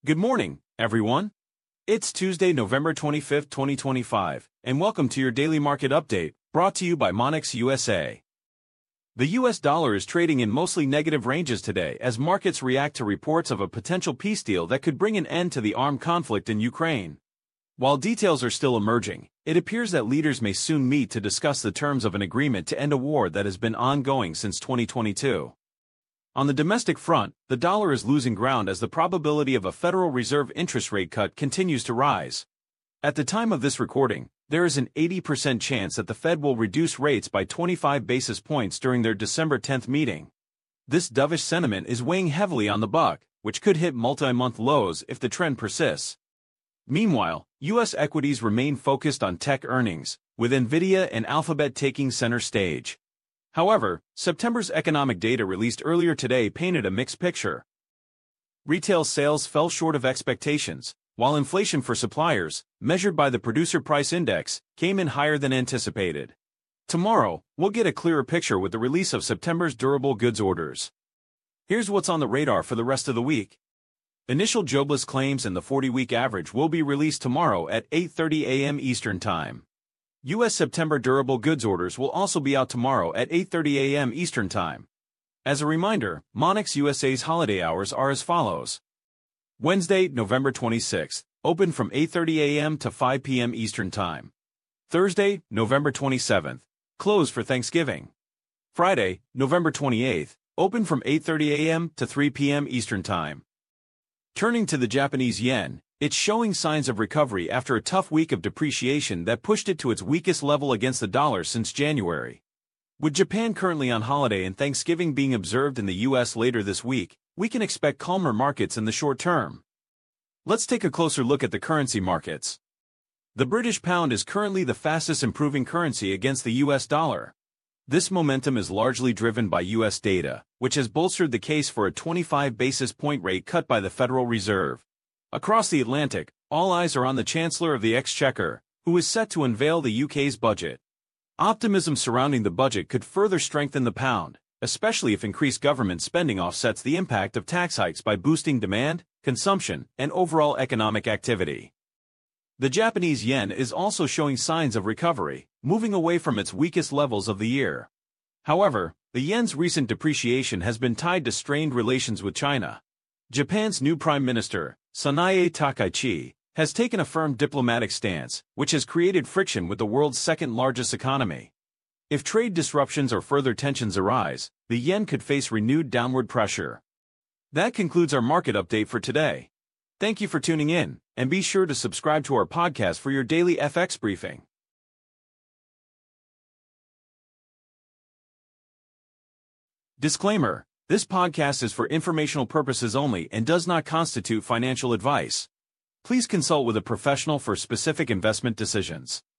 Good morning, everyone. It's Tuesday, November 25th, 2025, and welcome to your daily market update, brought to you by Monex USA. The US dollar is trading in mostly negative ranges today as markets react to reports of a potential peace deal that could bring an end to the armed conflict in Ukraine. While details are still emerging, it appears that leaders may soon meet to discuss the terms of an agreement to end a war that has been ongoing since 2022. On the domestic front, the dollar is losing ground as the probability of a Federal Reserve interest rate cut continues to rise. At the time of this recording, there is an 80% chance that the Fed will reduce rates by 25 basis points during their December 10th meeting. This dovish sentiment is weighing heavily on the buck, which could hit multi-month lows if the trend persists. Meanwhile, U.S. equities remain focused on tech earnings, with Nvidia and Alphabet taking center stage. However, September's economic data released earlier today painted a mixed picture. Retail sales fell short of expectations, while inflation for suppliers, measured by the Producer Price Index, came in higher than anticipated. Tomorrow, we'll get a clearer picture with the release of September's durable goods orders. Here's what's on the radar for the rest of the week. Initial jobless claims and the 40-week average will be released tomorrow at 8:30 a.m. Eastern Time. U.S. September durable goods orders will also be out tomorrow at 8:30 a.m. Eastern Time. As a reminder, Monex USA's holiday hours are as follows. Wednesday, November 26th, open from 8:30 a.m. to 5 p.m. Eastern Time. Thursday, November 27th, closed for Thanksgiving. Friday, November 28th, open from 8:30 a.m. to 3 p.m. Eastern Time. Turning to the Japanese yen, it's showing signs of recovery after a tough week of depreciation that pushed it to its weakest level against the dollar since January. With Japan currently on holiday and Thanksgiving being observed in the U.S. later this week, we can expect calmer markets in the short term. Let's take a closer look at the currency markets. The British pound is currently the fastest improving currency against the U.S. dollar. This momentum is largely driven by U.S. data, which has bolstered the case for a 25 basis point rate cut by the Federal Reserve. Across the Atlantic, all eyes are on the Chancellor of the Exchequer, who is set to unveil the UK's budget. Optimism surrounding the budget could further strengthen the pound, especially if increased government spending offsets the impact of tax hikes by boosting demand, consumption, and overall economic activity. The Japanese yen is also showing signs of recovery, moving away from its weakest levels of the year. However, the yen's recent depreciation has been tied to strained relations with China. Japan's new Prime Minister, Sanae Takaichi, has taken a firm diplomatic stance, which has created friction with the world's second-largest economy. If trade disruptions or further tensions arise, the yen could face renewed downward pressure. That concludes our market update for today. Thank you for tuning in, and be sure to subscribe to our podcast for your daily FX briefing. Disclaimer: this podcast is for informational purposes only and does not constitute financial advice. Please consult with a professional for specific investment decisions.